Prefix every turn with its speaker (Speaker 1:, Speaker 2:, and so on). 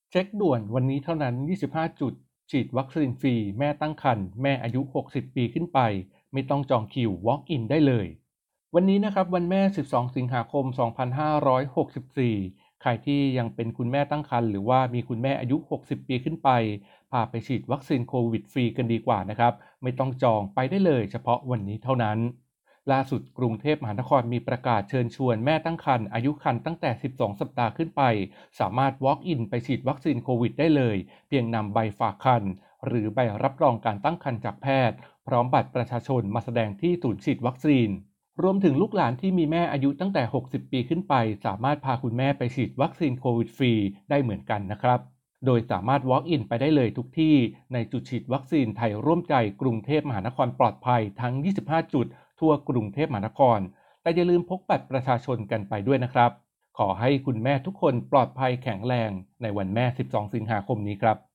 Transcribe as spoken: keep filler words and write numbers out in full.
Speaker 1: เช็คด่วนวันนี้เท่านั้น ยี่สิบห้า จุด ฉีดวัคซีนฟรีแม่ตั้งครรภ์แม่อายุ หกสิบ ปีขึ้นไป ไม่ต้องจองคิว walk in ได้เลย วันนี้นะครับวันแม่ สิบสอง สิงหาคม สองพันห้าร้อยหกสิบสี่ ใครที่ยังเป็นคุณแม่ตั้งครรภ์หรือว่ามีคุณแม่อายุ หกสิบ ปีขึ้นไป พาไปฉีดวัคซีนโควิดฟรีกันดีกว่านะครับ ไม่ต้องจองไปได้เลยเฉพาะวันนี้เท่านั้น ล่าสุดกรุงเทพมหานครมีประกาศเชิญชวนแม่ตั้งครรภ์อายุครรภ์ตั้งแต่ สิบสอง สัปดาห์ขึ้นไป สามารถ walk in ไปฉีดวัคซีนโควิดได้เลย เพียงนำใบฝากครรภ์หรือใบรับรองการตั้งครรภ์จากแพทย์ พร้อมบัตรประชาชนมาแสดงที่ศูนย์ฉีดวัคซีน รวมถึงลูกหลานที่มีแม่อายุตั้งแต่ หกสิบ ปีขึ้นไป สามารถพาคุณแม่ไปฉีดวัคซีนโควิดฟรีได้เหมือนกันนะครับ โดยสามารถ walk in ไปได้เลยทุกที่ในจุดฉีดวัคซีนไทยร่วมใจกรุงเทพมหานครปลอดภัยทั้ง ยี่สิบห้า จุดทั่วกรุงเทพมหานคร แต่อย่าลืมพกบัตรประชาชนกันไปด้วยนะครับ ขอให้คุณแม่ทุกคนปลอดภัยแข็งแรงในวันแม่ สิบสอง สิงหาคมนี้ครับ